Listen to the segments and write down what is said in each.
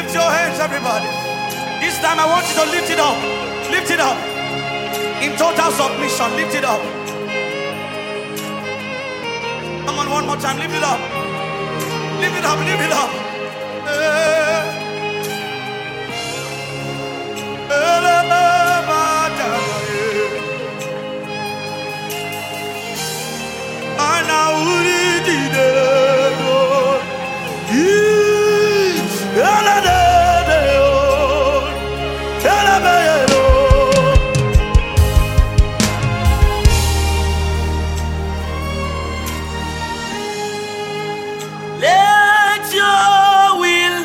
Lift your hands, everybody. This time I want you to lift it up. Lift it up. In total submission, lift it up. Come on, one more time, lift it up. Lift it up, lift it up. Let your will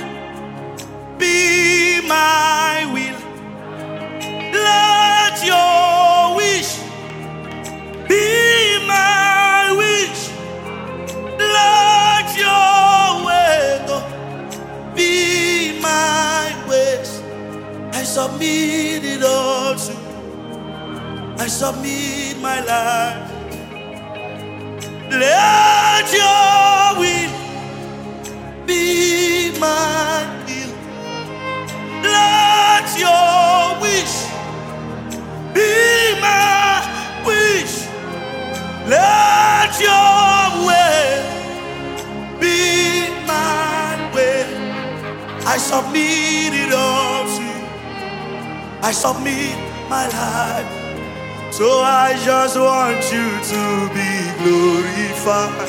be my will. Let your wish be my wish. Let your way be my ways. I submit it all to you. I submit my life. Let your will be my will. Let your wish be my wish. Let your way be my way. I submit it all to you. I submit my life. So I just want you to be glorified.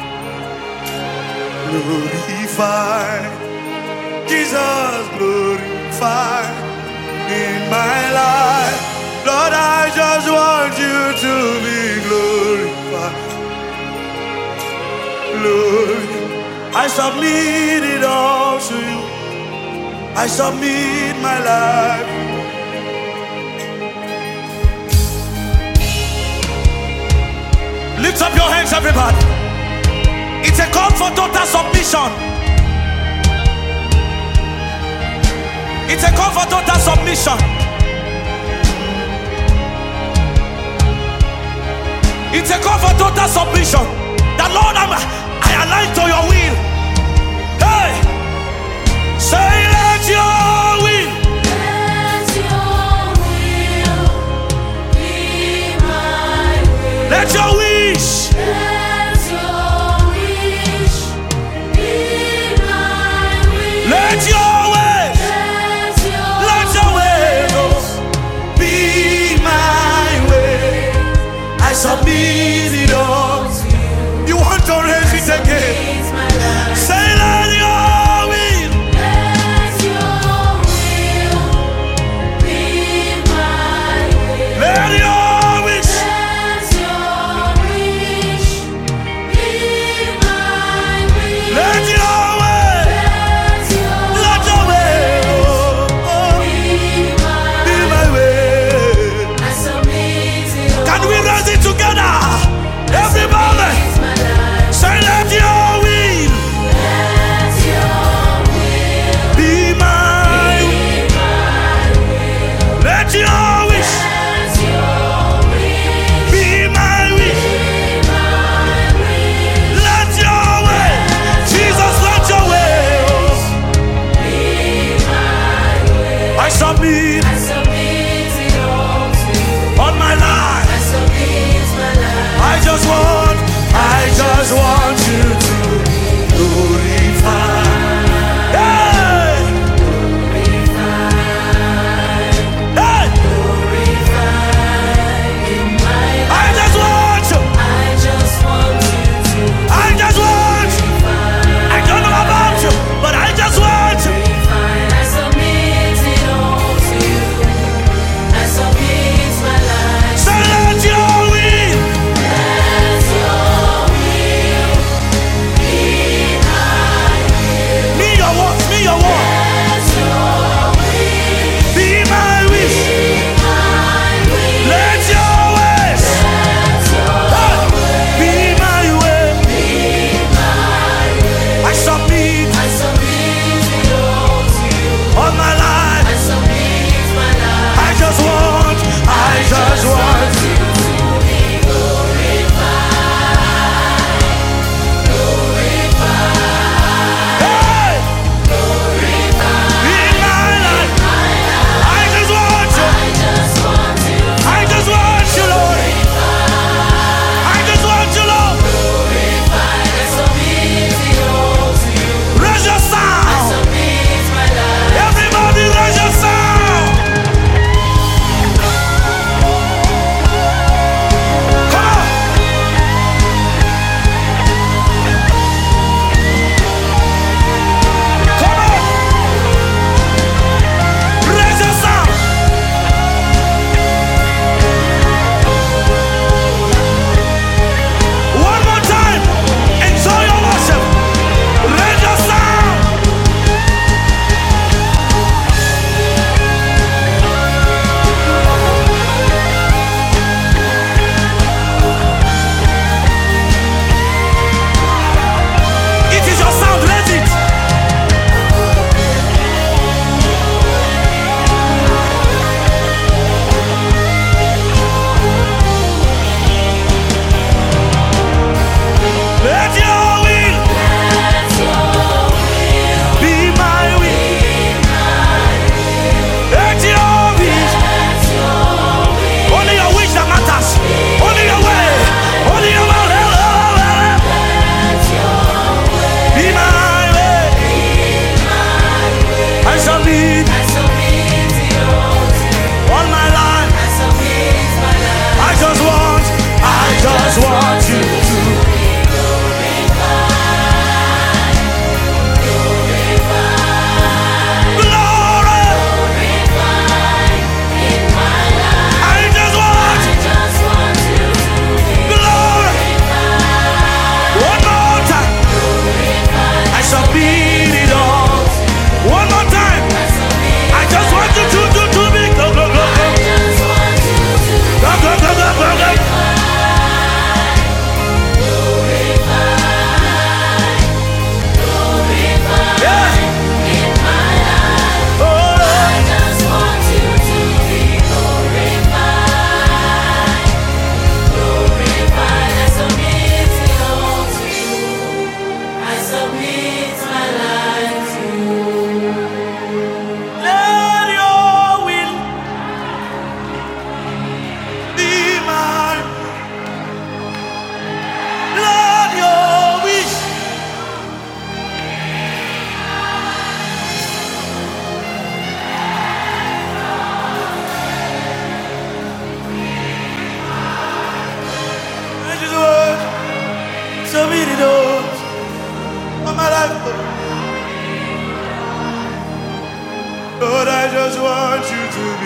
Glorified, Jesus, glorified in my life. Lord, I just want you to be glorified. Lord, I submit it all to you. I submit my life. Lift up your hands, everybody. It's a call for total submission. It's a call for total submission. It's a call for total submission. The Lord, I align to your will. Hey, say, let your will. Let your will be my will. Let your wish. Let your wish be my will. Let your way. Let your way be my way. I submit it all to you. You want to raise it again? It's my life. Say, let your will. Let your will be my will. Let your wish. Let your wish be my will. Let your way. Let your Let your way be my be my way. I submit it all. Can we raise it together? Everybody, It's my life. say, let your will. Let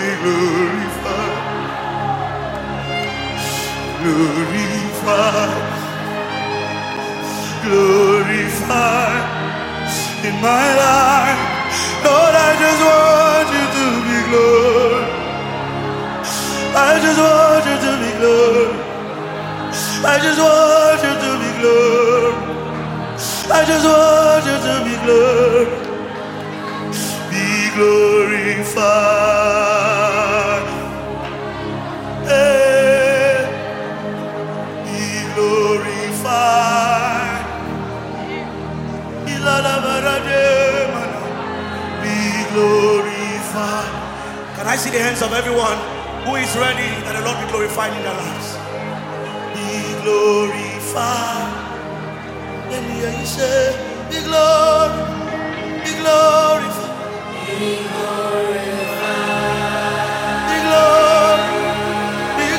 glorified. Glorified. Glorified in my life. Lord, I just want you to be glorified. I just want you to be glorified. I just want you to be glorified. I just want you to be glorified. Be glorified. Hey. Be glorified. Be glorified. Can I see the hands of everyone who is ready that the Lord be glorified in their lives? Be glorified. Let me hear you say, be glorified. Be glorified. Be glorified. Be glorified. Be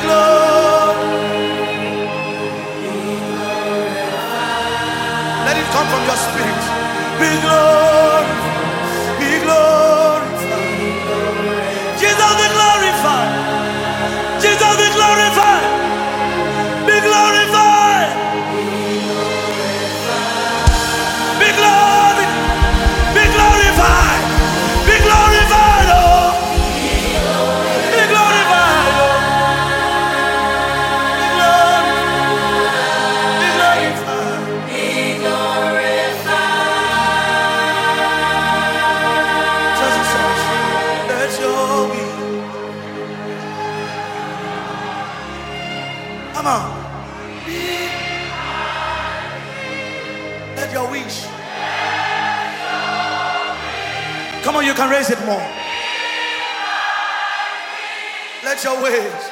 glorified. Let it come from your spirit. Be glorified. Be glorified. Jesus be glorified. Jesus be glorified. Be glorified. Be glorified. Be glorified. Be glorified. Oh. Be glorified. Oh. Be glorified. Be glorified. Jesus, let your will. Come on. Let your wish. Come on, you can raise it more. Let your ways.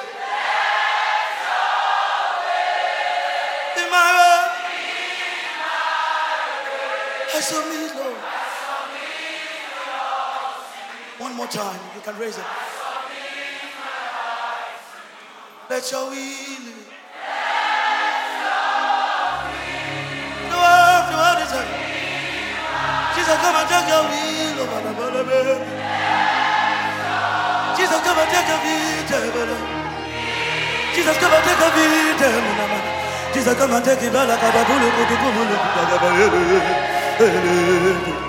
In my way. I submit, Lord. One more time, you can raise it. Let your will. Jesus, come and take your will. Jesus, come and take your will. Jesus, come and take your will. Jesus, come and take your will.